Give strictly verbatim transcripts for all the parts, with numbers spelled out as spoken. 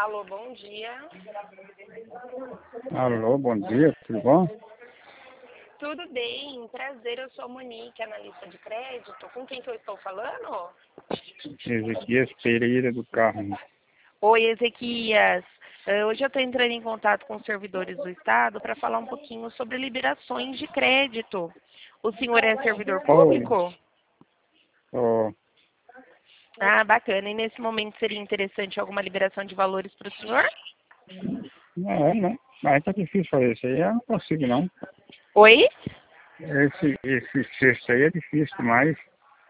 Alô, bom dia. Alô, bom dia, tudo bom? Tudo bem, prazer, eu sou a Monique, analista de crédito. Com quem que eu estou falando? Ezequias Pereira do Carmo. Oi, Ezequias. Eh, Hoje eu estou entrando em contato com os servidores do Estado para falar um pouquinho sobre liberações de crédito. O senhor é servidor público? Ó, Ah, bacana. E nesse momento seria interessante alguma liberação de valores para o senhor? não é, né? Mas tá difícil fazer isso aí, eu não consigo não. Oi? Esse, esse sexto aí é difícil demais.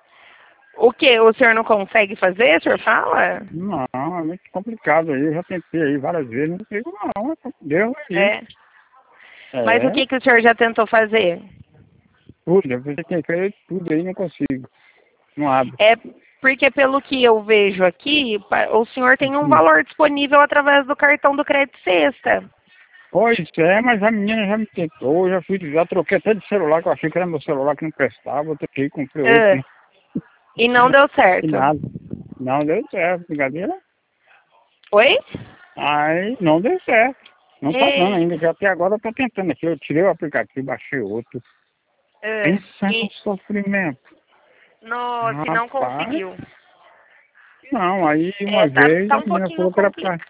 O que? O senhor não consegue fazer? O senhor fala? Não, é muito complicado aí, eu já tentei aí várias vezes, não consigo não, deu aí. É. Mas o É, que, que o senhor já tentou fazer? tudo, eu tentei fazer tudo aí, não consigo, não abre. É porque, pelo que eu vejo aqui, pa- o senhor tem um Hum. valor disponível através do cartão do Crédito Sexta. Pois é, mas a menina já me tentou, já fui, já troquei até de celular, que eu achei que era meu celular que não prestava, eu troquei, comprei outro, Ah, né? e não deu E certo. nada. Não deu certo, brincadeira. Oi? Aí não deu certo. Não tá dando E, ainda, que até agora eu tô tentando aqui. Eu tirei o aplicativo, baixei outro. ah, Pensa no e, sofrimento. nossa, e não Rapaz, conseguiu. não, aí É, uma tá, vez tá a um menina pouquinho falou que era por causa. complicado.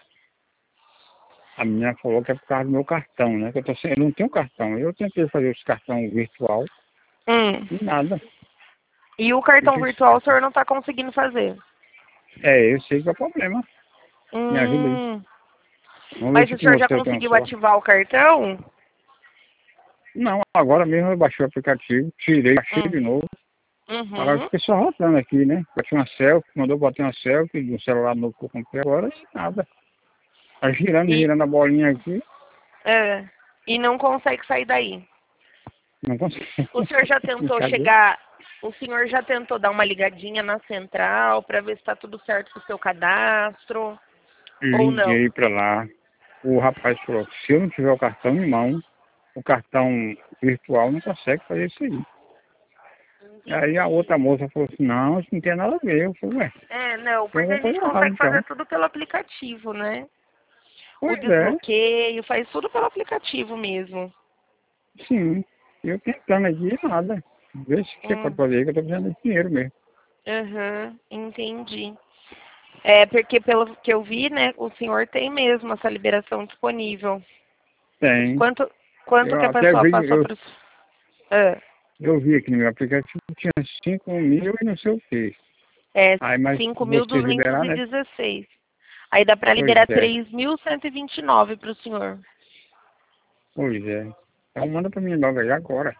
A menina falou que é por causa do meu cartão, né? Que eu tô sem, eu não tenho cartão. Eu tentei fazer esse cartão virtual Hum. e nada. E o cartão Fiquei- virtual o senhor não tá conseguindo fazer. É, eu sei que é o problema. Me ajuda aí. Hum. Vamos ver Mas se o com senhor já você eu tenho conseguiu sorte. ativar o cartão? Não, agora mesmo eu baixei o aplicativo, tirei, baixei Hum. de novo. Agora Uhum. fiquei só rodando aqui, né? Bati uma selfie, mandou bater uma selfie do celular novo que eu comprei agora e nada. Tá girando, E, girando a bolinha aqui, é, e não consegue sair daí. não consigo. O senhor já tentou Brincadeira. chegar, o senhor já tentou dar uma ligadinha na central para ver se está tudo certo com o seu cadastro ou não? Liguei pra lá. O rapaz falou que se eu não tiver o cartão em mão, o cartão virtual não consegue fazer isso aí. Aí a outra moça falou assim, não, isso não tem nada a ver. Eu falei, ué, É, não, então eu porque vou a gente fazer errado consegue então. fazer tudo pelo aplicativo, né? O Pois é, desbloqueio, faz tudo pelo aplicativo mesmo. sim. Eu tentando aqui e nada. Vê se você pode Hum, fazer, que eu tô precisando de dinheiro mesmo. aham, entendi. É, porque pelo que eu vi, né, o senhor tem mesmo essa liberação disponível. Tem. Quanto, quanto Eu que a até pessoa vi, passou eu para o... Eu vi aqui no meu aplicativo tinha cinco mil e não sei o quê. É Aí, mas cinco mil vocês duzentos liberaram, e né? dezesseis. Aí dá para Pois liberar é, três mil cento e e vinte e nove para o senhor. pois é. Então manda pra mim logo aí agora.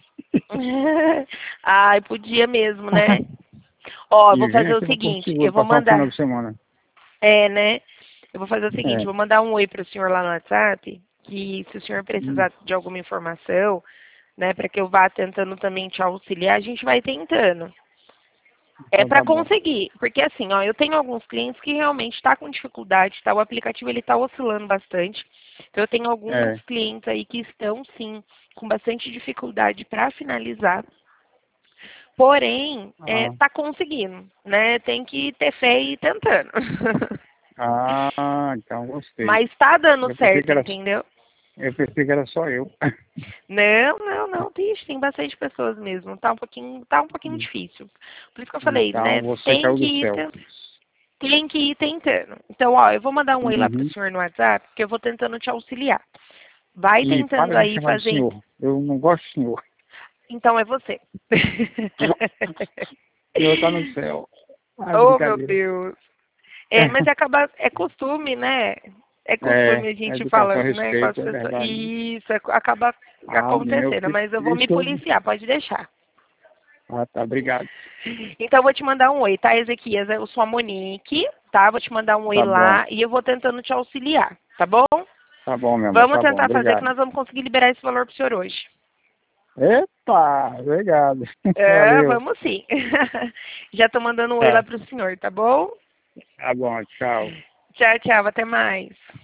Ai, podia mesmo, né? Ó, E vou vem fazer o aqui pra Porto seguinte, Seguro, eu vou passar um final mandar. de semana. É, né? Eu vou fazer o seguinte, É. vou mandar um oi para o senhor lá no WhatsApp, que se o senhor Hum, precisar de alguma informação, né, para que eu vá tentando também te auxiliar, a gente vai tentando. É Então para tá bom. conseguir, porque assim, ó, eu tenho alguns clientes que realmente está com dificuldade, tá? O aplicativo ele está oscilando bastante. Então eu tenho alguns É. clientes aí que estão sim com bastante dificuldade para finalizar. Porém, Ah, está conseguindo, né? Tem que ter fé e ir tentando. ah, então gostei. Mas está dando Eu pensei que certo, era, entendeu? eu pensei que era só eu. Não, não, não, Vixe, tem bastante pessoas mesmo. Tá um pouquinho, tá um pouquinho difícil. Por isso que eu falei, Então né? você Tem caiu que do ir céu. tentando. Tem que ir tentando. Então, ó, eu vou mandar um oi lá pro Uhum. senhor no WhatsApp, porque eu vou tentando te auxiliar. Vai E tentando para de aí chamar de fazer. senhor. Eu não gosto de senhor. Então é você. O senhor tá no céu. Ah, Oh, meu brincadeira. Deus. É, mas é acaba, é costume, né? É É, costume a a gente educação e falando, né, com as respeito, é pessoas. verdade. E isso é- acaba Ah, menina, eu acontecendo, fico mas eu vou me triste. Eu... policiar, pode deixar. Ah, tá, obrigado. Então eu vou te mandar um oi, tá, Ezequias? Eu sou a Monique, tá? Vou te mandar um oi Tá bom, lá e eu vou tentando te auxiliar, tá bom? tá bom, meu amor, Vamos tá bom, tentar fazer que obrigado. nós vamos conseguir liberar esse valor pro senhor hoje. Epa, obrigado. É, Valeu. vamos sim. Já tô mandando um oi lá Tá, pro senhor, tá bom? tá bom, tchau. Tchau, tchau, até mais.